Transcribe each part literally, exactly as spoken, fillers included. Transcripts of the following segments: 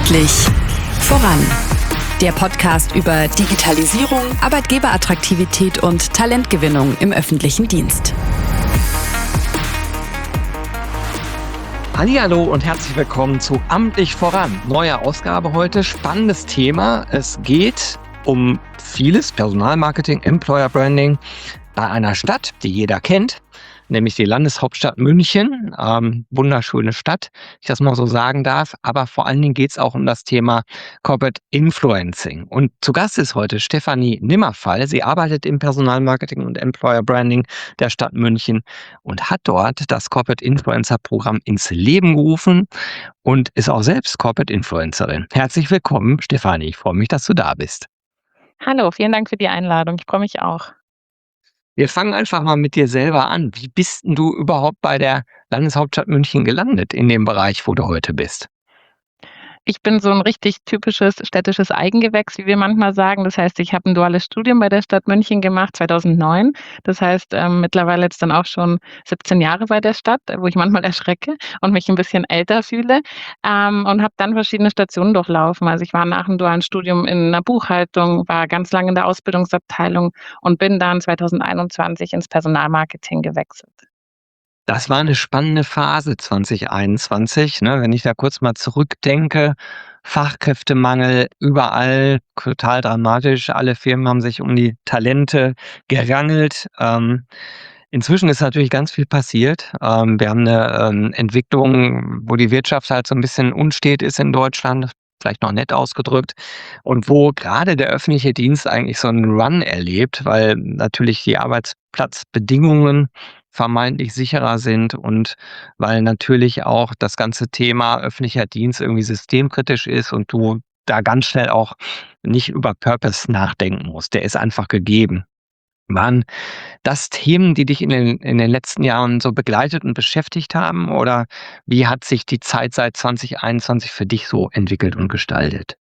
Amtlich voran. Der Podcast über Digitalisierung, Arbeitgeberattraktivität und Talentgewinnung im öffentlichen Dienst. Hallihallo und herzlich willkommen zu Amtlich voran. Neue Ausgabe heute, spannendes Thema. Es geht um vieles, Personalmarketing, Employer Branding bei einer Stadt, die jeder kennt, nämlich die Landeshauptstadt München. Ähm, wunderschöne Stadt, wenn ich das mal so sagen darf. Aber vor allen Dingen geht es auch um das Thema Corporate Influencing. Und zu Gast ist heute Stefanie Nimmerfall. Sie arbeitet im Personalmarketing und Employer Branding der Stadt München und hat dort das Corporate Influencer Programm ins Leben gerufen und ist auch selbst Corporate Influencerin. Herzlich willkommen, Stefanie. Ich freue mich, dass du da bist. Hallo, vielen Dank für die Einladung. Ich freue mich auch. Wir fangen einfach mal mit dir selber an. Wie bist denn du überhaupt bei der Landeshauptstadt München gelandet in dem Bereich, wo du heute bist? Ich bin so ein richtig typisches städtisches Eigengewächs, wie wir manchmal sagen. Das heißt, ich habe ein duales Studium bei der Stadt München gemacht, zweitausendneun. Das heißt, ähm, mittlerweile jetzt dann auch schon siebzehn Jahre bei der Stadt, wo ich manchmal erschrecke und mich ein bisschen älter fühle, ähm, und habe dann verschiedene Stationen durchlaufen. Also, ich war nach dem dualen Studium in 'ner Buchhaltung, war ganz lange in der Ausbildungsabteilung und bin dann zweitausendeinundzwanzig ins Personalmarketing gewechselt. Das war eine spannende Phase zwanzig einundzwanzig, ne? Wenn ich da kurz mal zurückdenke, Fachkräftemangel überall, total dramatisch. Alle Firmen haben sich um die Talente gerangelt. Ähm, inzwischen ist natürlich ganz viel passiert. Ähm, wir haben eine ähm, Entwicklung, wo die Wirtschaft halt so ein bisschen unstet ist in Deutschland, vielleicht noch nett ausgedrückt, und wo gerade der öffentliche Dienst eigentlich so einen Run erlebt, weil natürlich die Arbeitsplatzbedingungen vermeintlich sicherer sind und weil natürlich auch das ganze Thema öffentlicher Dienst irgendwie systemkritisch ist und du da ganz schnell auch nicht über Purpose nachdenken musst. Der ist einfach gegeben. Waren das Themen, die dich in den in den letzten Jahren so begleitet und beschäftigt haben, oder wie hat sich die Zeit seit zwanzig einundzwanzig für dich so entwickelt und gestaltet?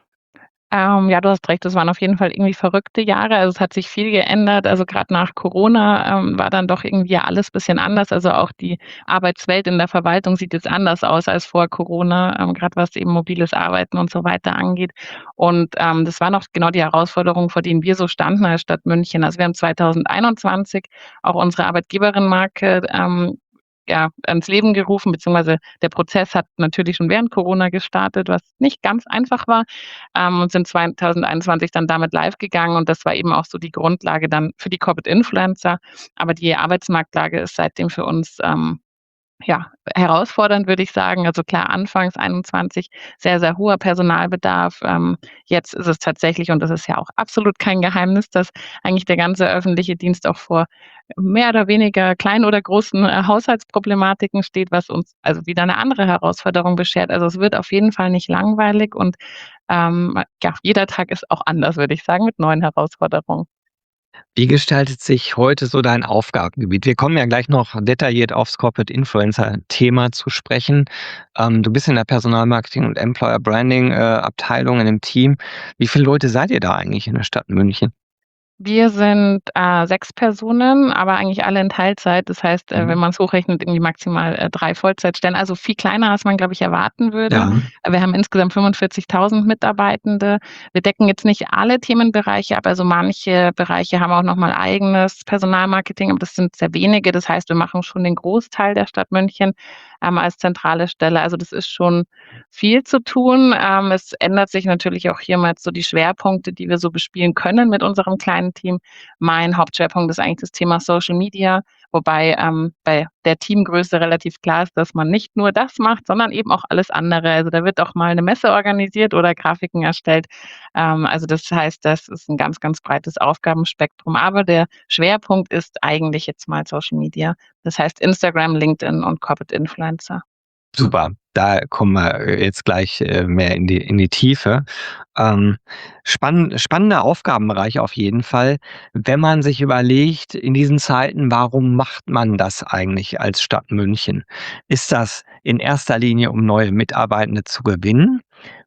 Ähm, ja, du hast recht, das waren auf jeden Fall irgendwie verrückte Jahre. Also, es hat sich viel geändert. Also, gerade nach Corona, ähm, war dann doch irgendwie ja alles bisschen anders. Also, auch die Arbeitswelt in der Verwaltung sieht jetzt anders aus als vor Corona, ähm, grad was eben mobiles Arbeiten und so weiter angeht. Und, ähm, das waren auch genau die Herausforderungen, vor denen wir so standen als Stadt München. Also, wir haben zweitausendeinundzwanzig auch unsere Arbeitgeberin-Marke, ähm, ja, ans Leben gerufen, beziehungsweise der Prozess hat natürlich schon während Corona gestartet, was nicht ganz einfach war, ähm, und sind zweitausendeinundzwanzig dann damit live gegangen, und das war eben auch so die Grundlage dann für die Corporate Influencer. Aber die Arbeitsmarktlage ist seitdem für uns, ähm, ja, herausfordernd, würde ich sagen. Also klar, anfangs einundzwanzig sehr, sehr hoher Personalbedarf. Ähm, jetzt ist es tatsächlich, und das ist ja auch absolut kein Geheimnis, dass eigentlich der ganze öffentliche Dienst auch vor mehr oder weniger kleinen oder großen äh, Haushaltsproblematiken steht, was uns also wieder eine andere Herausforderung beschert. Also es wird auf jeden Fall nicht langweilig, und ähm, ja, jeder Tag ist auch anders, würde ich sagen, mit neuen Herausforderungen. Wie gestaltet sich heute so dein Aufgabengebiet? Wir kommen ja gleich noch detailliert aufs Corporate Influencer-Thema zu sprechen. Ähm, du bist in der Personalmarketing und Employer Branding äh, Abteilung in dem Team. Wie viele Leute seid ihr da eigentlich in der Stadt München? Wir sind, äh, sechs Personen, aber eigentlich alle in Teilzeit. Das heißt, äh, wenn Mhm. man's hochrechnet, irgendwie maximal, äh, drei Vollzeitstellen. Also viel kleiner, als man, glaube ich, erwarten würde. Ja. Äh, Wir haben insgesamt fünfundvierzigtausend Mitarbeitende. Wir decken jetzt nicht alle Themenbereiche ab. Also manche Bereiche haben auch noch mal eigenes Personalmarketing, aber das sind sehr wenige. Das heißt, wir machen schon den Großteil der Stadt München, ähm, als zentrale Stelle. Also das ist schon viel zu tun. Ähm, es ändert sich natürlich auch hier mal jetzt so die Schwerpunkte, die wir so bespielen können mit unserem kleinen Team. Mein Hauptschwerpunkt ist eigentlich das Thema Social Media, wobei, ähm, bei der Teamgröße relativ klar ist, dass man nicht nur das macht, sondern eben auch alles andere. Also, da wird auch mal eine Messe organisiert oder Grafiken erstellt. Ähm, also, das heißt, das ist ein ganz, ganz breites Aufgabenspektrum, aber der Schwerpunkt ist eigentlich jetzt mal Social Media. Das heißt Instagram, LinkedIn und Corporate Influencer. Super, da kommen wir äh, jetzt gleich äh, mehr in die in die Tiefe. Ähm, spann spannender Aufgabenbereich auf jeden Fall. Wenn man sich überlegt, in diesen Zeiten, warum macht man das eigentlich als Stadt München? Ist das in erster Linie, um neue Mitarbeitende zu gewinnen?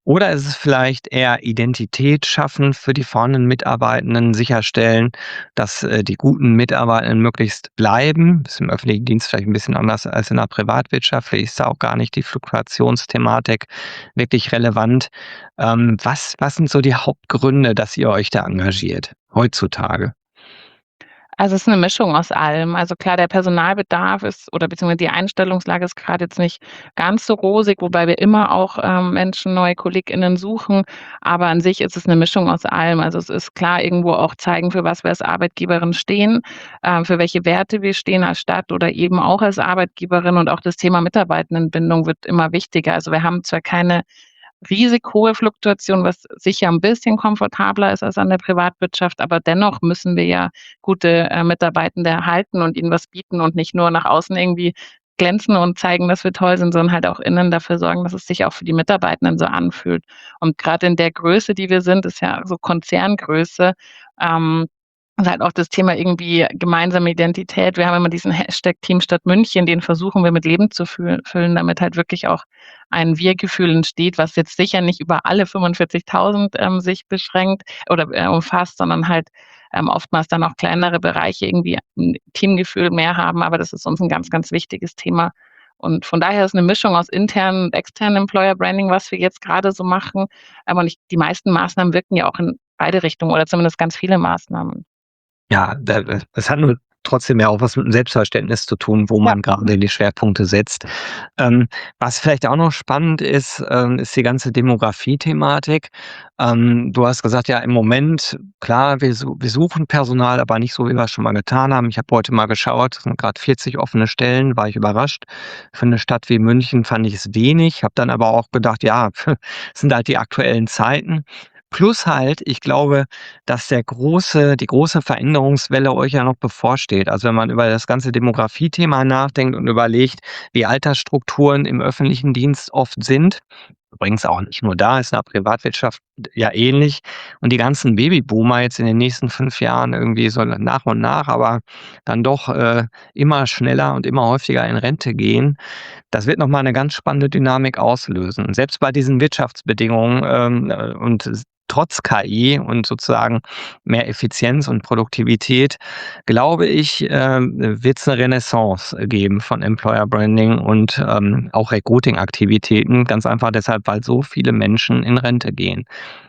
Oder ist es vielleicht eher Identität schaffen für die vorhandenen Mitarbeitenden, sicherstellen, dass äh, die guten Mitarbeitenden möglichst bleiben? Ist im öffentlichen Dienst vielleicht ein bisschen anders als in der Privatwirtschaft. Vielleicht ist da auch gar nicht die Fluktuationsthematik wirklich relevant. Ähm, was, was sind so die Hauptgründe, dass ihr euch da engagiert heutzutage? Also, es ist eine Mischung aus allem. Also, klar, der Personalbedarf ist oder beziehungsweise die Einstellungslage ist gerade jetzt nicht ganz so rosig, wobei wir immer auch, ähm, Menschen, neue KollegInnen suchen. Aber an sich ist es eine Mischung aus allem. Also, es ist klar irgendwo auch zeigen, für was wir als Arbeitgeberin stehen, ähm, für welche Werte wir stehen als Stadt oder eben auch als Arbeitgeberin. Und auch das Thema Mitarbeitendenbindung wird immer wichtiger. Also, wir haben zwar keine riesig hohe Fluktuation, was sicher ein bisschen komfortabler ist als an der Privatwirtschaft, aber dennoch müssen wir ja gute, äh, Mitarbeitende erhalten und ihnen was bieten und nicht nur nach außen irgendwie glänzen und zeigen, dass wir toll sind, sondern halt auch innen dafür sorgen, dass es sich auch für die Mitarbeitenden so anfühlt. Und grade in der Größe, die wir sind, ist ja so Konzerngröße, ähm, ist halt auch das Thema irgendwie gemeinsame Identität. Wir haben immer diesen Hashtag Team Stadt München, den versuchen wir mit Leben zu fühl füllen, damit halt wirklich auch ein Wir-Gefühl entsteht, was jetzt sicher nicht über alle fünfundvierzigtausend, ähm, sich beschränkt oder, äh, umfasst, sondern halt, ähm, oftmals dann auch kleinere Bereiche irgendwie 'n Teamgefühl mehr haben. Aber das ist uns ein ganz, ganz wichtiges Thema. Und von daher ist eine Mischung aus internen und externen Employer Branding, was wir jetzt gerade so machen. Aber nicht die meisten Maßnahmen wirken ja auch in beide Richtungen oder zumindest ganz viele Maßnahmen. Ja, da das hat nur trotzdem ja auch was mit dem Selbstverständnis zu tun, wo Ja. man gerade die Schwerpunkte setzt. Ähm, was vielleicht auch noch spannend ist, ähm, ist die ganze Demografie-Thematik. Ähm, du hast gesagt, ja, im Moment, klar, wir su wir suchen Personal, aber nicht so, wie wir es schon mal getan haben. Ich habe heute mal geschaut, es sind grad vierzig offene Stellen, war ich überrascht. Für eine Stadt wie München fand ich es wenig, habe dann aber auch gedacht, ja, es sind halt die aktuellen Zeiten. Plus halt, ich glaube, dass der große die große Veränderungswelle euch ja noch bevorsteht. Also, wenn man über das ganze Demografiethema nachdenkt und überlegt, wie Altersstrukturen im öffentlichen Dienst oft sind, übrigens auch nicht nur da, ist in der Privatwirtschaft ja ähnlich. Und die ganzen Babyboomer jetzt in den nächsten fünf Jahren irgendwie so nach und nach, aber dann doch, äh, immer schneller und immer häufiger in Rente gehen. Das wird noch mal 'ne ganz spannende Dynamik auslösen. Selbst bei diesen Wirtschaftsbedingungen, ähm, äh, und s trotz K I und sozusagen mehr Effizienz und Produktivität, glaube ich, ähm, wird's 'ne Renaissance geben von Employer Branding und, ähm, auch Recruiting-Aktivitäten. Ganz einfach deshalb, weil so viele Menschen in Rente gehen.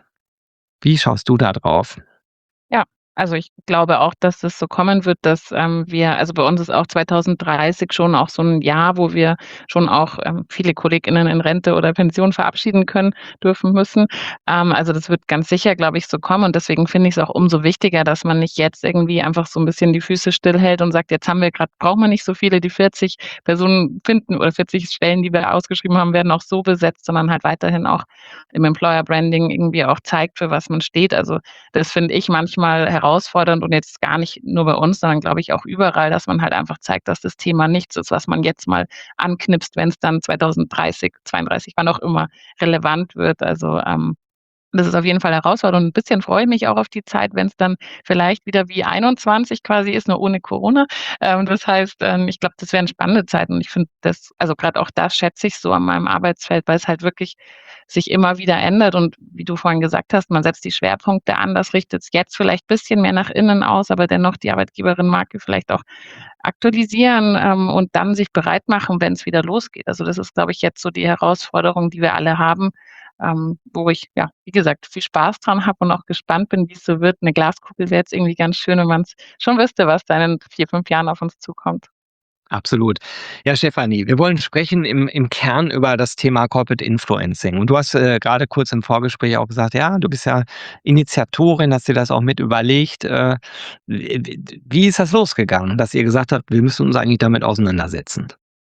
Wie schaust du da drauf? Ja, also ich glaube auch, dass das so kommen wird, dass, ähm, wir also bei uns ist auch zweitausenddreißig schon auch so 'n Jahr, wo wir schon auch, ähm, viele KollegInnen in Rente oder Pension verabschieden können, dürfen, müssen. Ähm, also das wird ganz sicher, glaube ich, so kommen und deswegen finde ich's auch umso wichtiger, dass man nicht jetzt irgendwie einfach so 'n bisschen die Füße stillhält und sagt: „Jetzt haben wir grad brauchen wir nicht so viele, die vierzig Personen finden oder vierzig Stellen, die wir ausgeschrieben haben, werden auch so besetzt“, sondern halt weiterhin auch im Employer Branding irgendwie auch zeigt, für was man steht. Also, das finde ich manchmal herausfordernd und jetzt gar nicht nur bei uns, sondern glaube ich auch überall, dass man halt einfach zeigt, dass das Thema nichts ist, was man jetzt mal anknipst, wenn's dann zweitausenddreißig, zweiunddreißig, wann auch immer relevant wird. Also, ähm, das ist auf jeden Fall herausfordernd und 'n bisschen freue ich mich auch auf die Zeit, wenn's dann vielleicht wieder wie einundzwanzig quasi ist, nur ohne Corona. Ähm, das heißt, ähm, ich glaube, das wären spannende Zeiten und ich finde das also grad auch das schätze ich so an meinem Arbeitsfeld, weil's halt wirklich sich immer wieder ändert und wie du vorhin gesagt hast, man setzt die Schwerpunkte anders, richtet's jetzt vielleicht bisschen mehr nach innen aus, aber dennoch die Arbeitgeberin-Marke vielleicht auch aktualisieren, ähm, und dann sich bereit machen, wenn's wieder losgeht. Also, das ist, glaube ich, jetzt so die Herausforderung, die wir alle haben, ähm, wo ich, ja, wie gesagt, viel Spaß dran habe und auch gespannt bin, wie's so wird. 'Ne Glaskugel wäre jetzt irgendwie ganz schön, wenn man's schon wüsste, was da in vier, fünf Jahren auf uns zukommt. Absolut. Ja, Stefanie, wir wollen sprechen im im Kern über das Thema Corporate Influencing. Und du hast, äh, grade kurz im Vorgespräch auch gesagt, ja, du bist ja Initiatorin, hast dir das auch mit überlegt. Äh, w w wie ist das losgegangen, dass ihr gesagt habt: „Wir müssen uns eigentlich damit auseinandersetzen?“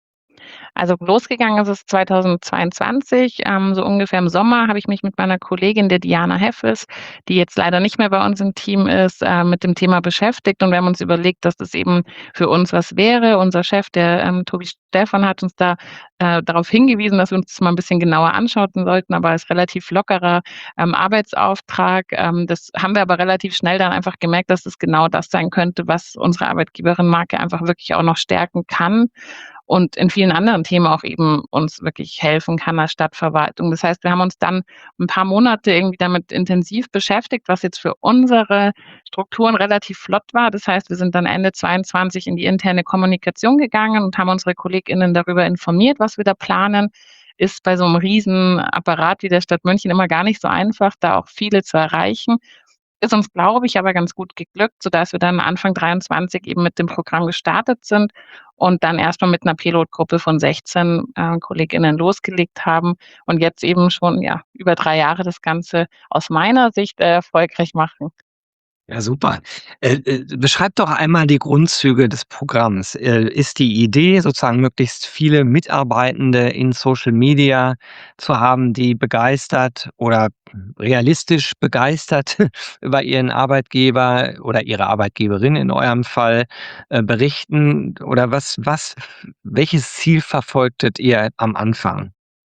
Also losgegangen ist es zweitausendzweiundzwanzig, ähm, so ungefähr im Sommer habe ich mich mit meiner Kollegin, der Diana Heffes, die jetzt leider nicht mehr bei uns im Team ist, äh, mit dem Thema beschäftigt und wir haben uns überlegt, dass das eben für uns was wäre. Unser Chef, der, ähm, Tobi Stephan, hat uns da, äh, darauf hingewiesen, dass wir uns das mal 'n bisschen genauer anschauen sollten, aber als relativ lockerer, ähm, Arbeitsauftrag. Ähm, das haben wir aber relativ schnell dann einfach gemerkt, dass es genau das sein könnte, was unsere Arbeitgeberin-Marke einfach wirklich auch noch stärken kann. und in vielen anderen Themen auch eben uns wirklich helfen kann als Stadtverwaltung. Das heißt, wir haben uns dann ein paar Monate irgendwie damit intensiv beschäftigt, was jetzt für unsere Strukturen relativ flott war. Das heißt, wir sind dann Ende zweiundzwanzig in die interne Kommunikation gegangen und haben unsere KollegInnen darüber informiert, was wir da planen. Ist bei so einem Riesenapparat wie der Stadt München immer gar nicht so einfach, da auch viele zu erreichen. Ist uns, glaube ich, aber ganz gut geglückt, sodass wir dann Anfang dreiundzwanzig eben mit dem Programm gestartet sind und dann erst mal mit 'ner Pilotgruppe von sechzehn, äh, KollegInnen losgelegt haben und jetzt eben schon, ja, über drei Jahre das Ganze aus meiner Sicht, äh, erfolgreich machen. Ja, super. Äh, äh, beschreib doch einmal die Grundzüge des Programms. Äh, ist die Idee, sozusagen möglichst viele Mitarbeitende in Social Media zu haben, die begeistert oder realistisch begeistert über ihren Arbeitgeber oder ihre Arbeitgeberin in eurem Fall, äh, berichten? Oder was was welches Ziel verfolgtet ihr am Anfang?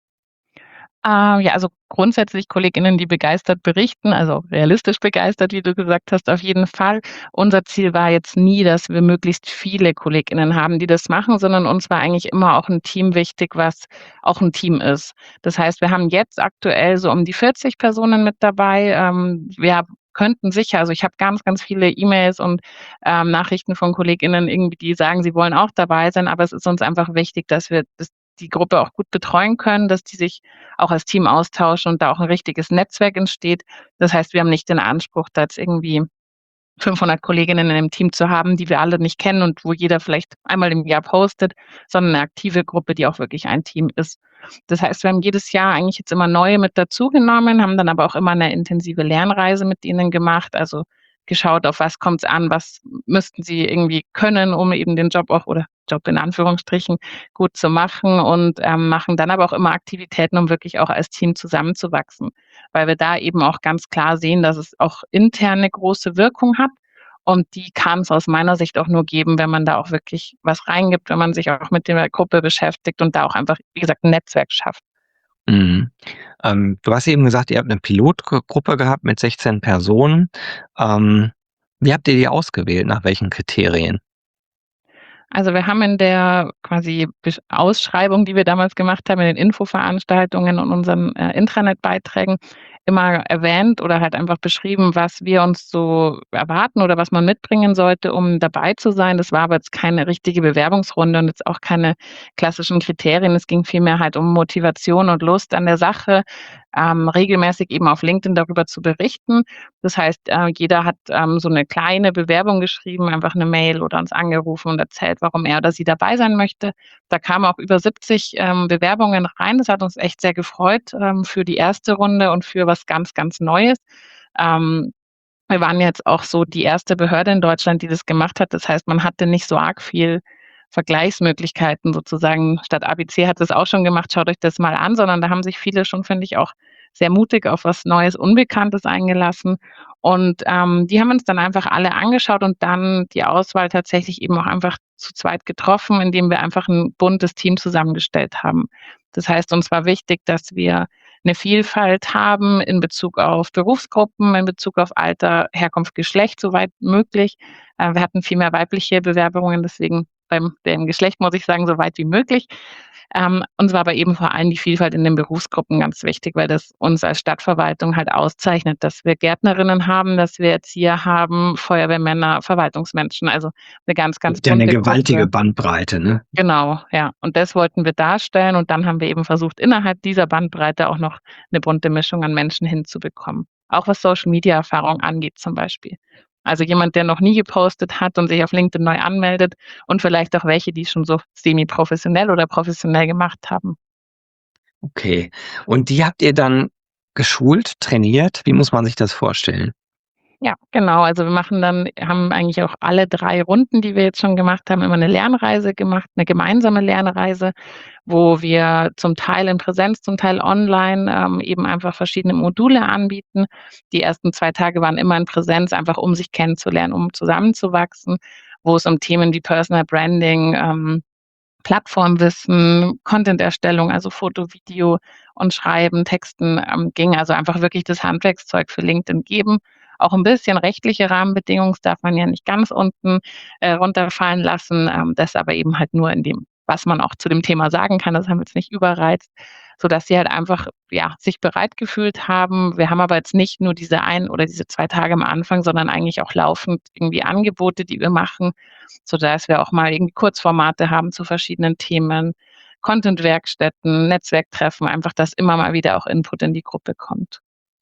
Ähm, ja, also grundsätzlich KollegInnen, die begeistert berichten, also realistisch begeistert, wie du gesagt hast, auf jeden Fall. Unser Ziel war jetzt nie, dass wir möglichst viele KollegInnen haben, die das machen, sondern uns war eigentlich immer auch 'n Team wichtig, was auch 'n Team ist. Das heißt, wir haben jetzt aktuell so um die vierzig Personen mit dabei. Ähm, wir könnten sicher, also ich habe ganz, ganz viele E-Mails und, ähm, Nachrichten von KollegInnen irgendwie, die sagen, sie wollen auch dabei sein, aber es ist uns einfach wichtig, dass wir das die Gruppe auch gut betreuen können, dass die sich auch als Team austauschen und da auch 'n richtiges Netzwerk entsteht. Das heißt, wir haben nicht den Anspruch, da jetzt irgendwie fünfhundert Kolleginnen in 'nem Team zu haben, die wir alle nicht kennen und wo jeder vielleicht einmal im Jahr postet, sondern 'ne aktive Gruppe, die auch wirklich ein Team ist. Das heißt, wir haben jedes Jahr eigentlich jetzt immer neue mit dazugenommen, haben dann aber auch immer 'ne intensive Lernreise mit ihnen gemacht, also geschaut, auf was kommt's an, was müssten sie irgendwie können, um eben den Job auch oder Job in Anführungsstrichen gut zu machen und, ähm, machen dann aber auch immer Aktivitäten, um wirklich auch als Team zusammenzuwachsen, weil wir da eben auch ganz klar sehen, dass es auch intern 'ne große Wirkung hat und die kann's aus meiner Sicht auch nur geben, wenn man da auch wirklich was reingibt, wenn man sich auch mit der Gruppe beschäftigt und da auch einfach, wie gesagt, 'n Netzwerk schafft. Mhm. Ähm, du hast eben gesagt, ihr habt 'ne Pilotgruppe gehabt mit sechzehn Personen. Ähm, wie habt ihr die ausgewählt? Nach welchen Kriterien? Also, wir haben in der quasi Besch Ausschreibung, die wir damals gemacht haben, in den Infoveranstaltungen und unseren, äh, Intranet-Beiträgen immer erwähnt oder halt einfach beschrieben, was wir uns so erwarten oder was man mitbringen sollte, um dabei zu sein. Das war aber jetzt keine richtige Bewerbungsrunde und jetzt auch keine klassischen Kriterien. Es ging vielmehr halt um Motivation und Lust an der Sache, ähm, regelmäßig eben auf LinkedIn darüber zu berichten. Das heißt, äh, jeder hat, ähm, so 'ne kleine Bewerbung geschrieben, einfach 'ne Mail oder uns angerufen und erzählt, warum er oder sie dabei sein möchte. Da kamen auch über siebzig, ähm, Bewerbungen rein. Das hat uns echt sehr gefreut, ähm, für die erste Runde und für was ganz, ganz Neues. Ähm, wir waren jetzt auch so die erste Behörde in Deutschland, die das gemacht hat. Das heißt, man hatte nicht so arg viel Vergleichsmöglichkeiten sozusagen. Stadt A B C hat das auch schon gemacht, schaut euch das mal an, sondern da haben sich viele schon, finde ich, auch sehr mutig auf was Neues, Unbekanntes eingelassen. Und, ähm, die haben uns dann einfach alle angeschaut und dann die Auswahl tatsächlich eben auch einfach zu zweit getroffen, indem wir einfach 'n buntes Team zusammengestellt haben. Das heißt, uns war wichtig, dass wir 'ne Vielfalt haben in Bezug auf Berufsgruppen, in Bezug auf Alter, Herkunft, Geschlecht, soweit möglich. Äh, wir hatten viel mehr weibliche Bewerbungen, deswegen beim dem Geschlecht muss ich sagen, so weit wie möglich. Ähm, uns war aber eben vor allem die Vielfalt in den Berufsgruppen ganz wichtig, weil das uns als Stadtverwaltung halt auszeichnet, dass wir Gärtnerinnen haben, dass wir Erzieher haben, Feuerwehrmänner, Verwaltungsmenschen, also 'ne ganz, ganz Ja 'ne bunte gewaltige Gruppe. Bandbreite, ne? Genau, ja. Und das wollten wir darstellen und dann haben wir eben versucht, innerhalb dieser Bandbreite auch noch 'ne bunte Mischung an Menschen hinzubekommen. Auch was Social-Media-Erfahrung angeht zum Beispiel. Also, jemand, der noch nie gepostet hat und sich auf LinkedIn neu anmeldet und vielleicht auch welche, die's schon so semi-professionell oder professionell gemacht haben. Okay. Und die habt ihr dann geschult, trainiert? Wie muss man sich das vorstellen? Ja, genau. Also, wir machen dann haben eigentlich auch alle drei Runden, die wir jetzt schon gemacht haben, immer 'ne Lernreise gemacht, 'ne gemeinsame Lernreise, wo wir zum Teil in Präsenz, zum Teil online, ähm, eben einfach verschiedene Module anbieten. Die ersten zwei Tage waren immer in Präsenz, einfach um sich kennenzulernen, um zusammenzuwachsen, wo es um Themen wie Personal Branding, ähm, Plattformwissen, Content-Erstellung, also Foto, Video und Schreiben, Texten, ähm, ging. Also, einfach wirklich das Handwerkszeug für LinkedIn geben. Auch 'n bisschen rechtliche Rahmenbedingungen, das darf man ja nicht ganz unten, äh, runterfallen lassen, ähm, das aber eben halt nur in dem was man auch zu dem Thema sagen kann. Das haben wir jetzt nicht überreizt, sodass sie halt einfach, ja, sich bereit gefühlt haben. Wir haben aber jetzt nicht nur diese ein oder diese zwei Tage am Anfang, sondern eigentlich auch laufend irgendwie Angebote, die wir machen, sodass wir auch mal irgendwie Kurzformate haben zu verschiedenen Themen, Content-Werkstätten, Netzwerktreffen, einfach, dass immer mal wieder auch Input in die Gruppe kommt.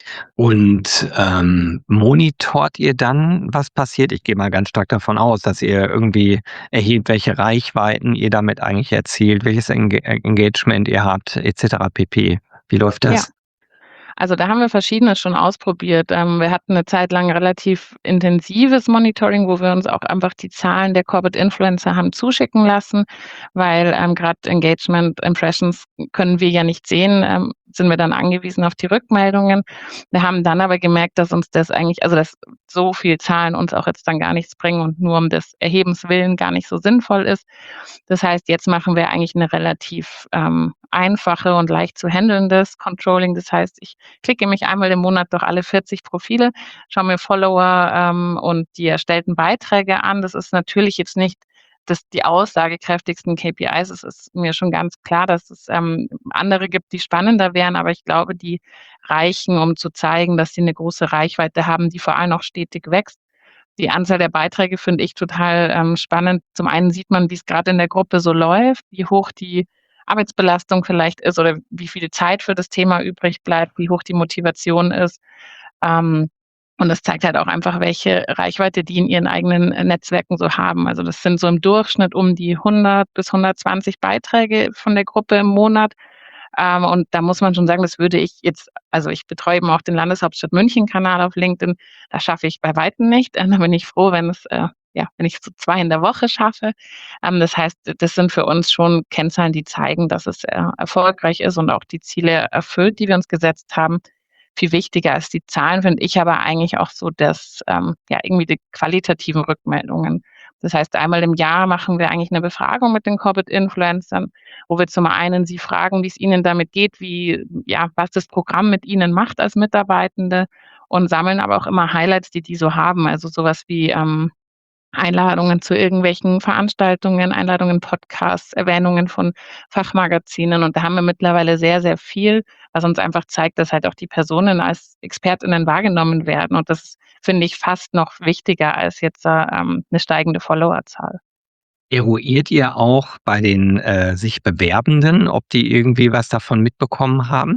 Und ähm, monitort ihr dann, was passiert? Ich gehe mal ganz stark davon aus, dass ihr irgendwie erhebt, welche Reichweiten ihr damit eigentlich erzielt, welches Enge Engagement ihr habt, et cetera pp. Wie läuft Ja. das? Also, da haben wir Verschiedenes schon ausprobiert. Ähm, wir hatten 'ne Zeit lang relativ intensives Monitoring, wo wir uns auch einfach die Zahlen der Corporate Influencer haben zuschicken lassen, weil, ähm, grad Engagement Impressions können wir ja nicht sehen, ähm, sind wir dann angewiesen auf die Rückmeldungen. Wir haben dann aber gemerkt, dass uns das eigentlich also, dass so viel Zahlen uns auch jetzt dann gar nichts bringen und nur um des Erhebens willen gar nicht so sinnvoll ist. Das heißt, jetzt machen wir eigentlich 'ne relativ, ähm, einfache und leicht zu handelndes Controlling. Das heißt, ich klicke mich einmal im Monat durch alle vierzig Profile, schaue mir Follower, ähm, und die erstellten Beiträge an. Das ist natürlich jetzt nicht das die aussagekräftigsten K P Is. Es ist mir schon ganz klar, dass es, ähm, andere gibt, die spannender wären, aber ich glaube, die reichen, um zu zeigen, dass sie 'ne große Reichweite haben, die vor allem auch stetig wächst. Die Anzahl der Beiträge finde ich total, ähm, spannend. Zum einen sieht man, wie's grad in der Gruppe so läuft, wie hoch die Arbeitsbelastung vielleicht ist oder wie viel Zeit für das Thema übrig bleibt, wie hoch die Motivation ist. Ähm, und das zeigt halt auch einfach, welche Reichweite die in ihren eigenen, äh, Netzwerken so haben. Also, das sind so im Durchschnitt um die hundert bis hundertzwanzig Beiträge von der Gruppe im Monat. Ähm, und da muss man schon sagen, das würde ich jetzt also, ich betreue eben auch den Landeshauptstadt München-Kanal auf LinkedIn. Das schaffe ich bei Weitem nicht. Ähm, da bin ich froh, wenn es, äh ja, wenn ich so zwei in der Woche schaffe. Ähm, das heißt, das sind für uns schon Kennzahlen, die zeigen, dass es, äh, erfolgreich ist und auch die Ziele erfüllt, die wir uns gesetzt haben. Viel wichtiger als die Zahlen finde ich aber eigentlich auch so, dass, ähm, ja, irgendwie die qualitativen Rückmeldungen. Das heißt, einmal im Jahr machen wir eigentlich 'ne Befragung mit den Corporate Influencern, wo wir zum einen sie fragen, wie's ihnen damit geht, wie ja, was das Programm mit ihnen macht als Mitarbeitende und sammeln aber auch immer Highlights, die die so haben. Also, so was wie, ähm, Einladungen zu irgendwelchen Veranstaltungen, Einladungen, Podcasts, Erwähnungen von Fachmagazinen. Und da haben wir mittlerweile sehr, sehr viel, was uns einfach zeigt, dass halt auch die Personen als ExpertInnen wahrgenommen werden. Und das finde ich fast noch wichtiger als jetzt, äh, ähm, 'ne steigende Followerzahl. Eruiert ihr auch bei den, äh, sich Bewerbenden, ob die irgendwie was davon mitbekommen haben?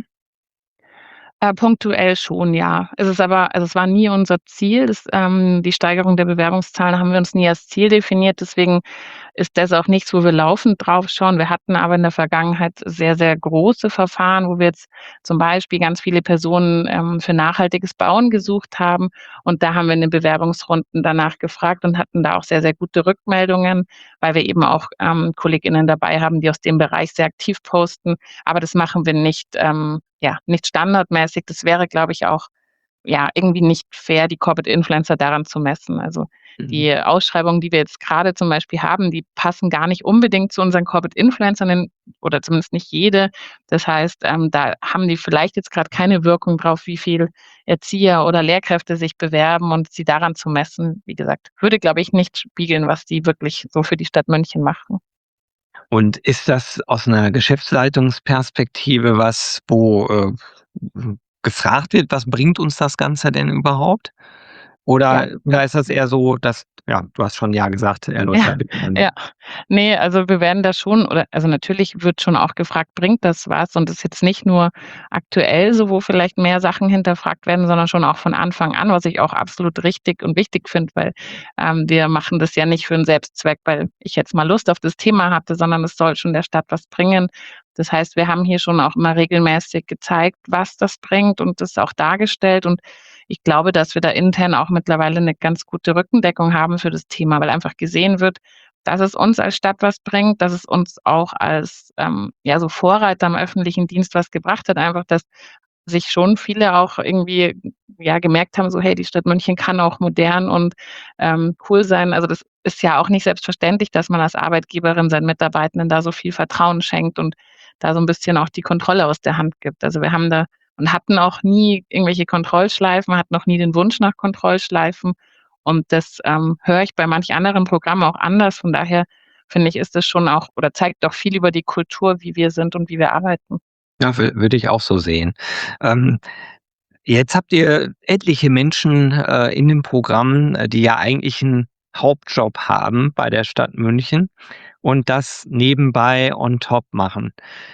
Äh, punktuell schon, ja. Es ist aber also, es war nie unser Ziel, das ähm, die Steigerung der Bewerbungszahlen haben wir uns nie als Ziel definiert. Deswegen ist das auch nichts, wo wir laufend drauf schauen. Wir hatten aber in der Vergangenheit sehr, sehr große Verfahren, wo wir jetzt zum Beispiel ganz viele Personen, ähm, für nachhaltiges Bauen gesucht haben. Und da haben wir in den Bewerbungsrunden danach gefragt und hatten da auch sehr, sehr gute Rückmeldungen, weil wir eben auch, ähm, KollegInnen dabei haben, die aus dem Bereich sehr aktiv posten. Aber das machen wir nicht, ähm ja, nicht standardmäßig. Das wäre, glaube ich, auch, ja, irgendwie nicht fair, die Corporate Influencer daran zu messen. Also, Mhm. die Ausschreibungen, die wir jetzt grade zum Beispiel haben, die passen gar nicht unbedingt zu unseren Corporate Influencerinnen oder zumindest nicht jede. Das heißt, ähm, da haben die vielleicht jetzt grad keine Wirkung drauf, wie viel Erzieher oder Lehrkräfte sich bewerben und sie daran zu messen, wie gesagt, würde, glaube ich, nicht spiegeln, was die wirklich so für die Stadt München machen. Und ist das aus 'ner Geschäftsleitungsperspektive was, wo, äh, w gefragt wird: „Was bringt uns das Ganze denn überhaupt?“ Ja. Oder oder ist das eher so, dass ja, du hast schon „ja“ gesagt, Ja, erläutere bitte gerne. ja. Ne, also, wir werden da schon oder also, natürlich wird schon auch gefragt: „Bringt das was?“ Und das ist jetzt nicht nur aktuell so, wo vielleicht mehr Sachen hinterfragt werden, sondern schon auch von Anfang an, was ich auch absolut richtig und wichtig finde, weil, ähm, wir machen das ja nicht für 'n Selbstzweck, weil ich jetzt mal Lust auf das Thema hatte, sondern es soll schon der Stadt was bringen. Das heißt, wir haben hier schon auch immer regelmäßig gezeigt, was das bringt und das auch dargestellt. Und ich glaube, dass wir da intern auch mittlerweile 'ne ganz gute Rückendeckung haben für das Thema, weil einfach gesehen wird, dass es uns als Stadt was bringt, dass es uns auch als, ähm, ja, so Vorreiter im öffentlichen Dienst was gebracht hat. Einfach, dass sich schon viele auch irgendwie, ja, gemerkt haben, so: „Hey, die Stadt München kann auch modern und, ähm, cool sein.“ Also, das ist ja auch nicht selbstverständlich, dass man als Arbeitgeberin seinen Mitarbeitenden da so viel Vertrauen schenkt und da so 'n bisschen auch die Kontrolle aus der Hand gibt. Also, wir haben da und hatten auch nie irgendwelche Kontrollschleifen, hatten auch nie den Wunsch nach Kontrollschleifen. Und das, ähm, höre ich bei manch anderen Programmen auch anders. Von daher finde ich, ist das schon auch oder zeigt doch viel über die Kultur, wie wir sind und wie wir arbeiten. Ja, wü würde ich auch so sehen. Ähm, jetzt habt ihr etliche Menschen, äh, in dem Programm, äh, die ja eigentlich 'n Hauptjob haben bei der Stadt München und das nebenbei on top machen.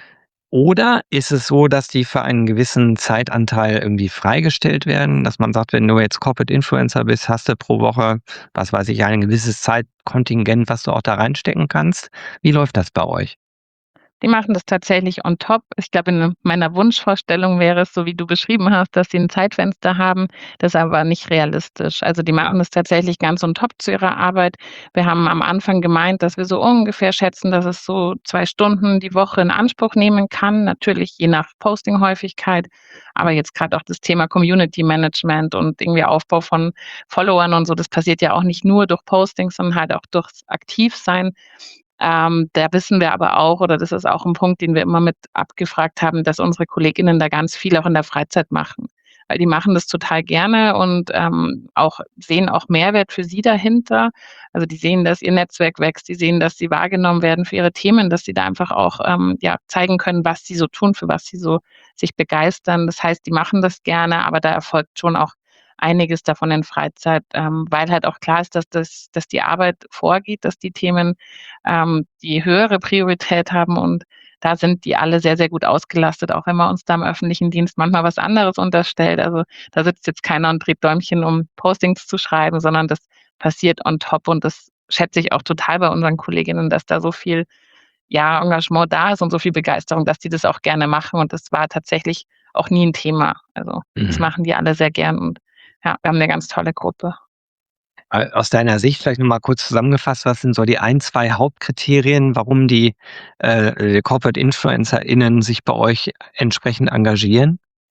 Oder ist es so, dass die für einen gewissen Zeitanteil irgendwie freigestellt werden, dass man sagt, wenn du jetzt Corporate Influencer bist, hast du pro Woche, was weiß ich, ein gewisses Zeitkontingent, was du auch da reinstecken kannst. Wie läuft das bei euch? Die machen das tatsächlich on top. Ich glaube, in meiner Wunschvorstellung wäre es so, wie du beschrieben hast, dass sie 'n Zeitfenster haben. Das ist aber nicht realistisch. Also, die machen das tatsächlich ganz on top zu ihrer Arbeit. Wir haben am Anfang gemeint, dass wir so ungefähr schätzen, dass es so zwei Stunden die Woche in Anspruch nehmen kann, natürlich je nach Posting-Häufigkeit. Aber jetzt grad auch das Thema Community Management und irgendwie Aufbau von Followern und so, das passiert ja auch nicht nur durch Postings, sondern halt auch durchs Aktivsein. Ähm, da wissen wir aber auch oder das ist auch 'n Punkt, den wir immer mit abgefragt haben, dass unsere Kolleginnen da ganz viel auch in der Freizeit machen. Weil die machen das total gerne und, ähm, auch sehen auch Mehrwert für sie dahinter. Also, die sehen, dass ihr Netzwerk wächst, die sehen, dass sie wahrgenommen werden für ihre Themen, dass sie da einfach auch, ähm, ja, zeigen können, was sie so tun, für was sie so sich begeistern. Das heißt, die machen das gerne, aber da erfolgt schon auch einiges davon in Freizeit, ähm, weil halt auch klar ist, dass das dass die Arbeit vorgeht, dass die Themen, ähm, die höhere Priorität haben und da sind die alle sehr, sehr gut ausgelastet, auch wenn man uns da im öffentlichen Dienst manchmal was anderes unterstellt. Also, da sitzt jetzt keiner und dreht Däumchen, um Postings zu schreiben, sondern das passiert on top und das schätze ich auch total bei unseren Kolleginnen, dass da so viel, ja, Engagement da ist und so viel Begeisterung, dass die das auch gerne machen und das war tatsächlich auch nie 'n Thema. Also, das Mhm. machen die alle sehr gern und ja, wir haben 'ne ganz tolle Gruppe. Äh, aus deiner Sicht vielleicht noch mal kurz zusammengefasst, was sind so die ein, zwei Hauptkriterien, warum die, äh, Corporate InfluencerInnen sich bei euch entsprechend engagieren?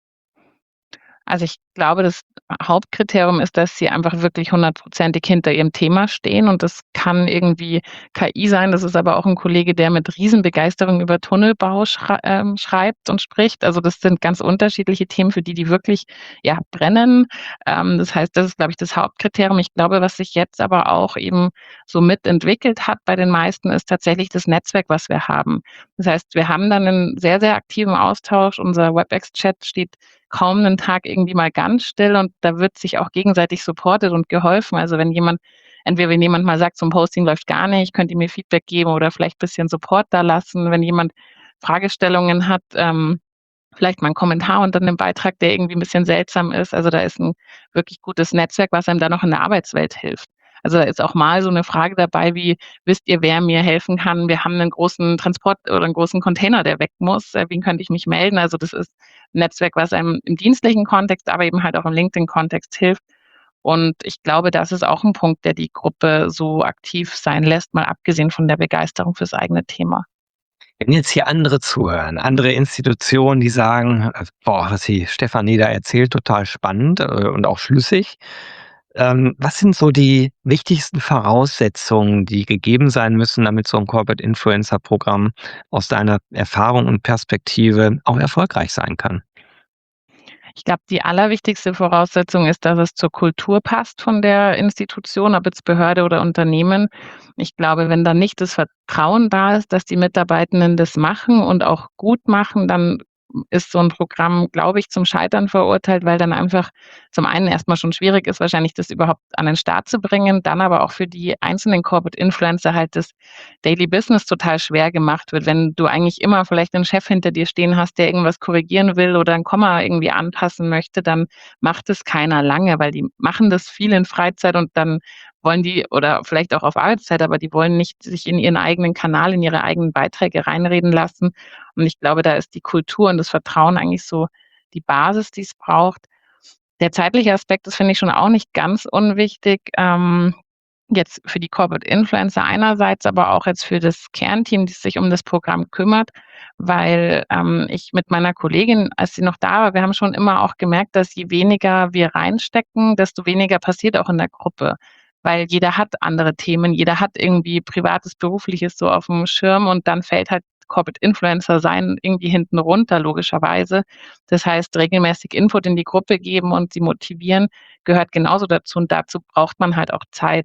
Also, ich glaube, das Hauptkriterium ist, dass sie einfach wirklich hundertprozentig hinter ihrem Thema stehen und das kann irgendwie K I sein. Das ist aber auch 'n Kollege, der mit Riesenbegeisterung über Tunnelbau schrei ähm, schreibt und spricht. Also, das sind ganz unterschiedliche Themen, für die die wirklich, ja, brennen. Ähm, das heißt, das ist, glaube ich, das Hauptkriterium. Ich glaube, was sich jetzt aber auch eben so mitentwickelt hat bei den meisten, ist tatsächlich das Netzwerk, was wir haben. Das heißt, wir haben dann 'nen sehr, sehr aktiven Austausch. Unser Webex-Chat steht kaum 'nen Tag irgendwie mal ganz still und da wird sich auch gegenseitig supportet und geholfen. Also, wenn jemand entweder wenn jemand mal sagt: „So 'n Posting läuft gar nicht, könnt ihr mir Feedback geben oder vielleicht bisschen Support dalassen?“ Wenn jemand Fragestellungen hat, ähm, vielleicht mal 'n Kommentar unter 'nem Beitrag, der irgendwie 'n bisschen seltsam ist. Also, da ist 'n wirklich gutes Netzwerk, was einem dann auch in der Arbeitswelt hilft. Also, da ist auch mal so 'ne Frage dabei wie: „Wisst ihr, wer mir helfen kann? Wir haben 'nen großen Transport oder 'n großen Container, der weg muss. Äh, wen könnte ich mich melden?“ Also, das ist 'n Netzwerk, was einem im dienstlichen Kontext, aber eben halt auch im LinkedIn-Kontext hilft. Und ich glaube, das ist auch 'n Punkt, der die Gruppe so aktiv sein lässt, mal abgesehen von der Begeisterung fürs eigene Thema. Wenn jetzt hier andere zuhören, andere Institutionen, die sagen: „Äh, boah, was die Stefanie da erzählt, total spannend, äh, und auch schlüssig.“ Ähm, was sind so die wichtigsten Voraussetzungen, die gegeben sein müssen, damit so 'n Corporate Influencer-Programm aus deiner Erfahrung und Perspektive auch erfolgreich sein kann? Ich glaube, die allerwichtigste Voraussetzung ist, dass es zur Kultur passt von der Institution, ob jetzt Behörde oder Unternehmen. Ich glaube, wenn da nicht das Vertrauen da ist, dass die Mitarbeitenden das machen und auch gut machen, dann ist so 'n Programm, glaube ich, zum Scheitern verurteilt, weil dann einfach zum einen erst mal schon schwierig ist, wahrscheinlich das überhaupt an den Start zu bringen, dann aber auch für die einzelnen Corporate Influencer halt das Daily Business total schwer gemacht wird. Wenn du eigentlich immer vielleicht 'nen Chef hinter dir stehen hast, der irgendwas korrigieren will oder 'n Komma irgendwie anpassen möchte, dann macht es keiner lange, weil die machen das viel in Freizeit und dann wollen die oder vielleicht auch auf Arbeitszeit, aber die wollen nicht sich in ihren eigenen Kanal, in ihre eigenen Beiträge reinreden lassen. Und ich glaube, da ist die Kultur und das Vertrauen eigentlich so die Basis, die es braucht. Der zeitliche Aspekt, das finde ich schon auch nicht ganz unwichtig, ähm, jetzt für die Corporate Influencer einerseits, aber auch jetzt für das Kernteam, das sich um das Programm kümmert, weil, ähm, ich mit meiner Kollegin, als sie noch da war wir haben schon immer auch gemerkt, dass je weniger wir reinstecken, desto weniger passiert auch in der Gruppe. Weil jeder hat andere Themen, jeder hat irgendwie Privates, Berufliches so aufm Schirm und dann fällt halt Corporate Influencer sein irgendwie hinten runter logischerweise. Das heißt, regelmäßig Input in die Gruppe geben und sie motivieren gehört genauso dazu und dazu braucht man halt auch Zeit.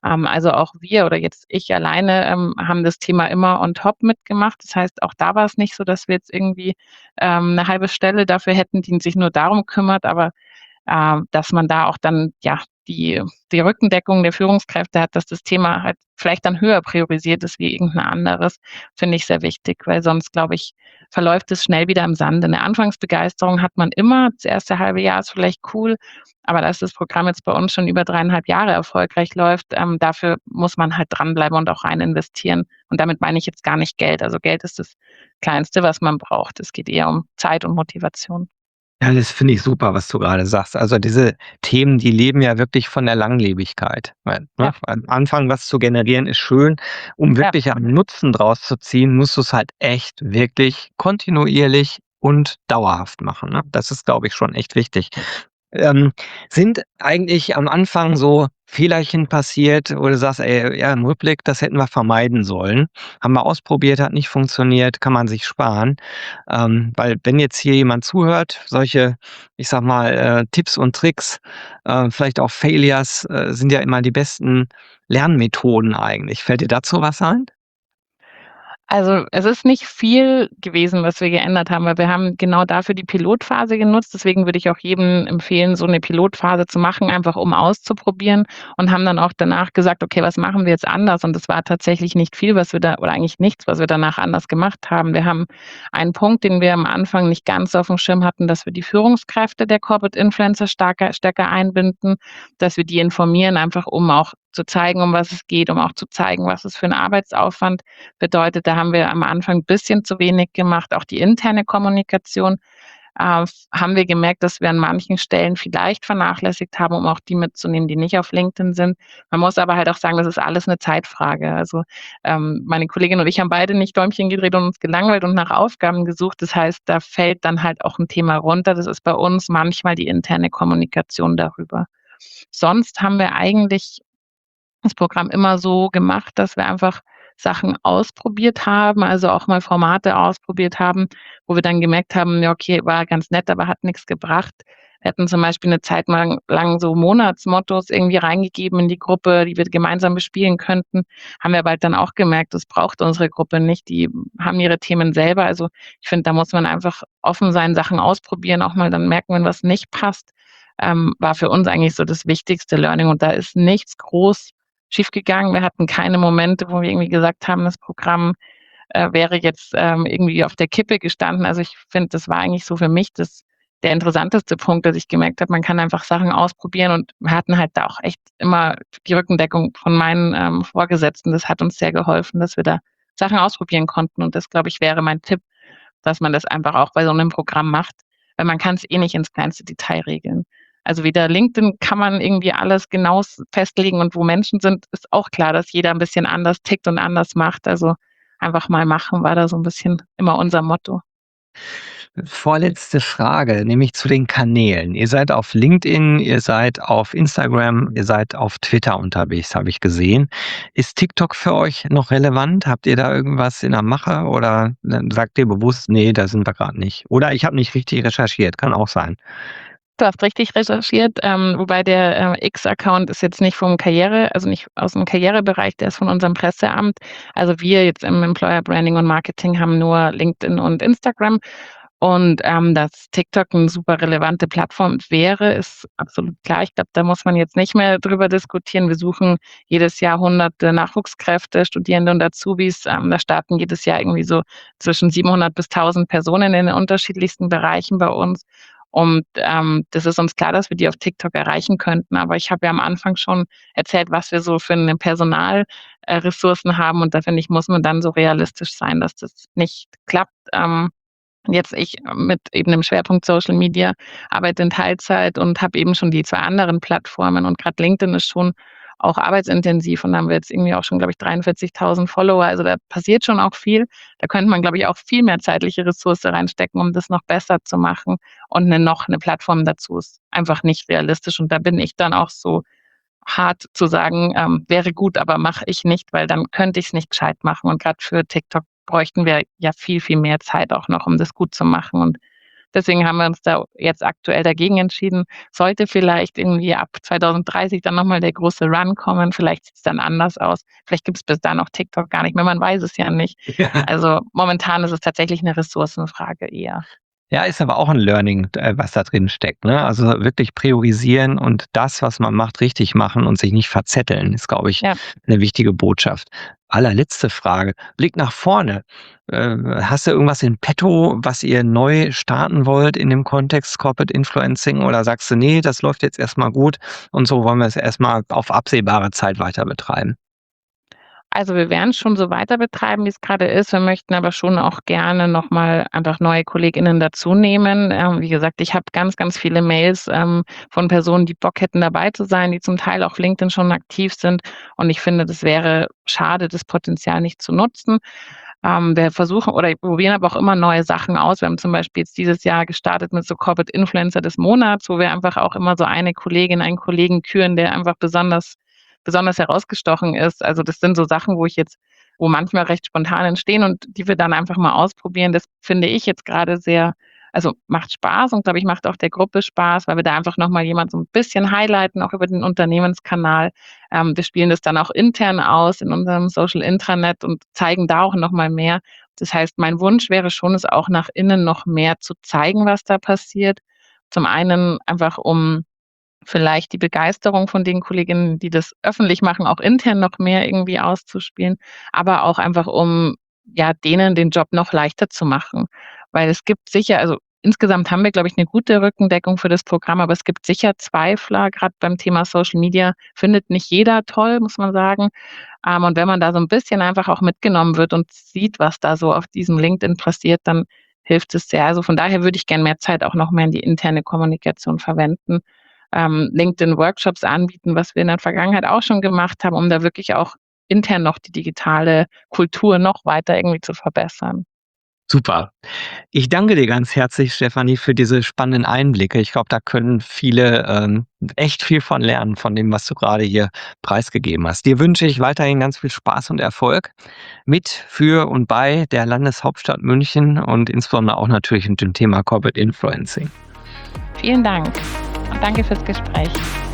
Ähm, also auch wir oder jetzt ich alleine ähm, haben das Thema immer on top mitgemacht. Das heißt, auch da war es nicht so, dass wir jetzt irgendwie ähm, 'ne halbe Stelle dafür hätten, die sich nur darum kümmert, aber äh, dass man da auch dann, ja, die die Rückendeckung der Führungskräfte hat, dass das Thema halt vielleicht dann höher priorisiert ist wie irgend 'n anderes, finde ich sehr wichtig, weil sonst, glaube ich, verläuft es schnell wieder im Sande. 'Ne Anfangsbegeisterung hat man immer. Das erste halbe Jahr ist vielleicht cool, aber dass das Programm jetzt bei uns schon über dreieinhalb Jahre erfolgreich läuft, ähm, dafür muss man halt dranbleiben und auch rein investieren. Und damit meine ich jetzt gar nicht Geld. Also, Geld ist das Kleinste, was man braucht. Es geht eher um Zeit und Motivation. Ja, das finde ich super, was du gerade sagst. Also, diese Themen, die leben ja wirklich von der Langlebigkeit, weil, ne, Ja, am Anfang was zu generieren ist schön. Um ja. wirklich einen Nutzen draus zu ziehen, musst du's halt echt wirklich kontinuierlich und dauerhaft machen, ne? Das ist, glaube ich, schon echt wichtig. Ähm, Sind eigentlich am Anfang so Fehlerchen passiert, wo du sagst: „Ey, ja, im Rückblick, das hätten wir vermeiden sollen. Haben wir ausprobiert, hat nicht funktioniert, kann man sich sparen." Ähm, weil wenn jetzt hier jemand zuhört, solche, ich sage mal, äh, Tipps und Tricks, äh, vielleicht auch Failures, äh, sind ja immer die besten Lernmethoden eigentlich. Fällt dir dazu was ein? Also, es ist nicht viel gewesen, was wir geändert haben, weil wir haben genau dafür die Pilotphase genutzt. Deswegen würde ich auch jedem empfehlen, so 'ne Pilotphase zu machen, einfach um auszuprobieren und haben dann auch danach gesagt: „Okay, was machen wir jetzt anders?" Und es war tatsächlich nicht viel, was wir da oder eigentlich nichts, was wir danach anders gemacht haben. Wir haben einen Punkt, den wir am Anfang nicht ganz aufm Schirm hatten, dass wir die Führungskräfte der Corporate Influencer starker stärker einbinden, dass wir die informieren, einfach um auch zu zeigen, um was es geht, um auch zu zeigen, was es für 'n Arbeitsaufwand bedeutet. Da haben wir am Anfang 'n bisschen zu wenig gemacht. Auch die interne Kommunikation, äh, f haben wir gemerkt, dass wir an manchen Stellen vielleicht vernachlässigt haben, um auch die mitzunehmen, die nicht auf LinkedIn sind. Man muss aber halt auch sagen, das ist alles 'ne Zeitfrage. Also, ähm, meine Kollegin und ich haben beide nicht Däumchen gedreht und uns gelangweilt und nach Aufgaben gesucht. Das heißt, da fällt dann halt auch 'n Thema runter. Das ist bei uns manchmal die interne Kommunikation darüber. Sonst haben wir eigentlich das Programm immer so gemacht, dass wir einfach Sachen ausprobiert haben, also auch mal Formate ausprobiert haben, wo wir dann gemerkt haben: „Ja, okay, war ganz nett, aber hat nix gebracht." Wir hatten zum Beispiel 'ne Zeit lang lang so Monatsmottos irgendwie reingegeben in die Gruppe, die wir gemeinsam bespielen könnten. Haben wir bald dann auch gemerkt, das braucht unsere Gruppe nicht. Die haben ihre Themen selber. Also, ich finde, da muss man einfach offen sein, Sachen ausprobieren, auch mal dann merken, wenn was nicht passt. Ähm, war für uns eigentlich so das wichtigste Learning und da ist nichts groß schiefgegangen. Wir hatten keine Momente, wo wir irgendwie gesagt haben, das Programm, äh, wäre jetzt, ähm, irgendwie auf der Kippe gestanden. Also, ich finde, das war eigentlich so für mich das der interessanteste Punkt, dass ich gemerkt habe, man kann einfach Sachen ausprobieren und wir hatten halt da auch echt immer die Rückendeckung von meinen, ähm, Vorgesetzten. Das hat uns sehr geholfen, dass wir da Sachen ausprobieren konnten und das, glaube ich, wäre mein Tipp, dass man das einfach auch bei so 'nem Programm macht, weil man kann's eh nicht ins kleinste Detail regeln. Also, weder LinkedIn kann man irgendwie alles genaues festlegen und wo Menschen sind, ist auch klar, dass jeder 'n bisschen anders tickt und anders macht. Also, einfach mal machen war da so 'n bisschen immer unser Motto. Vorletzte Frage, nämlich zu den Kanälen. Ihr seid auf LinkedIn, ihr seid auf Instagram, ihr seid auf Twitter unterwegs, habe ich gesehen. Ist TikTok für euch noch relevant? Habt ihr da irgendwas in der Mache oder, ne, sagt ihr bewusst: „Ne, da sind wir grad nicht." Oder ich habe nicht richtig recherchiert, kann auch sein. Du hast richtig recherchiert, ähm, wobei der, äh, X-Account ist jetzt nicht vom Karriere also nicht aus'm Karrierebereich, der ist von unserem Presseamt. Also wir jetzt im Employer Branding und Marketing haben nur LinkedIn und Instagram und, ähm, dass TikTok 'n super relevante Plattform wäre, ist absolut klar. Ich glaube, da muss man jetzt nicht mehr drüber diskutieren. Wir suchen jedes Jahr Hunderte Nachwuchskräfte, Studierende und Azubis. Ähm, da starten jedes Jahr irgendwie so zwischen siebenhundert bis tausend Personen in den unterschiedlichsten Bereichen bei uns. Und, ähm, das ist uns klar, dass wir die auf TikTok erreichen könnten. Aber ich habe ja am Anfang schon erzählt, was wir so für 'ne Personal äh, Ressourcen haben und da finde ich, muss man dann so realistisch sein, dass das nicht klappt. Ähm, jetzt ich mit eben dem Schwerpunkt Social Media arbeite in Teilzeit und habe eben schon die zwei anderen Plattformen und grad LinkedIn ist schon auch arbeitsintensiv und da haben wir jetzt irgendwie auch schon, glaube ich, dreiundvierzigtausend Follower. Also, da passiert schon auch viel. Da könnte man, glaube ich, auch viel mehr zeitliche Ressource reinstecken, um das noch besser zu machen und 'ne noch 'ne Plattform dazu ist einfach nicht realistisch und da bin ich dann auch so hart zu sagen, ähm: „Wäre gut, aber mache ich nicht", weil dann könnte ich's nicht gescheit machen und grad für TikTok bräuchten wir ja viel, viel mehr Zeit auch noch, um das gut zu machen und Deswegen haben wir uns da jetzt aktuell dagegen entschieden. Sollte vielleicht irgendwie ab zwanzig dreißig dann nochmal der große Run kommen, vielleicht sieht es dann anders aus. Vielleicht gibt es bis dann auch TikTok gar nicht mehr, man weiß es ja nicht. Ja. Also momentan ist es tatsächlich eine Ressourcenfrage eher. Ja, ist aber auch ein Learning, äh, was da drin steckt, ne? Also wirklich priorisieren und das, was man macht, richtig machen und sich nicht verzetteln, ist, glaube ich, Ja. eine wichtige Botschaft. Allerletzte Frage. Blick nach vorne. Äh, hast du irgendwas in petto, was ihr neu starten wollt in dem Kontext Corporate Influencing oder sagst du: „Nee, das läuft jetzt erst mal gut und so wollen wir es erst mal auf absehbare Zeit weiter betreiben?“ Also, wir werden es schon so weiter betreiben, wie es gerade ist. Wir möchten aber schon auch gerne noch mal einfach neue KollegInnen dazunehmen. Ähm, wie gesagt, ich habe ganz, ganz viele Mails, ähm, von Personen, die Bock hätten, dabei zu sein, die zum Teil auf LinkedIn schon aktiv sind. Und ich finde, das wäre schade, das Potenzial nicht zu nutzen. Ähm, wir versuchen oder probieren aber auch immer neue Sachen aus. Wir haben zum Beispiel jetzt dieses Jahr gestartet mit so Corporate Influencer des Monats, wo wir einfach auch immer so eine Kollegin, einen Kollegen küren, der einfach besonders besonders herausgestochen ist. Also, das sind so Sachen, wo ich jetzt wo manchmal recht spontan entstehen und die wir dann einfach mal ausprobieren. Das finde ich jetzt gerade sehr also, macht Spaß und glaube ich, macht auch der Gruppe Spaß, weil wir da einfach noch mal jemand so ein bisschen highlighten, auch über den Unternehmenskanal. Ähm, wir spielen das dann auch intern aus in unserem Social Intranet und zeigen da auch noch mal mehr. Das heißt, mein Wunsch wäre schon, es auch nach innen noch mehr zu zeigen, was da passiert. Zum einen einfach, um vielleicht die Begeisterung von den Kolleginnen, die das öffentlich machen, auch intern noch mehr irgendwie auszuspielen, aber auch einfach, um, ja, denen den Job noch leichter zu machen. Weil es gibt sicher also, insgesamt haben wir, glaube ich, 'ne gute Rückendeckung für das Programm, aber es gibt sicher Zweifler, grad beim Thema Social Media findet nicht jeder toll, muss man sagen. Ähm, und wenn man da so 'n bisschen einfach auch mitgenommen wird und sieht, was da so auf diesem LinkedIn passiert, dann hilft es sehr. Also, von daher würde ich gern mehr Zeit auch noch mehr in die interne Kommunikation verwenden, ähm, LinkedIn-Workshops anbieten, was wir in der Vergangenheit auch schon gemacht haben, um da wirklich auch intern noch die digitale Kultur noch weiter irgendwie zu verbessern. Super. Ich danke dir ganz herzlich, Stefanie, für diese spannenden Einblicke. Ich glaube, da können viele, ähm, echt viel von lernen, von dem, was du gerade hier preisgegeben hast. Dir wünsche ich weiterhin ganz viel Spaß und Erfolg mit, für und bei der Landeshauptstadt München und insbesondere auch natürlich mit dem Thema Corporate Influencing. Vielen Dank und danke fürs Gespräch.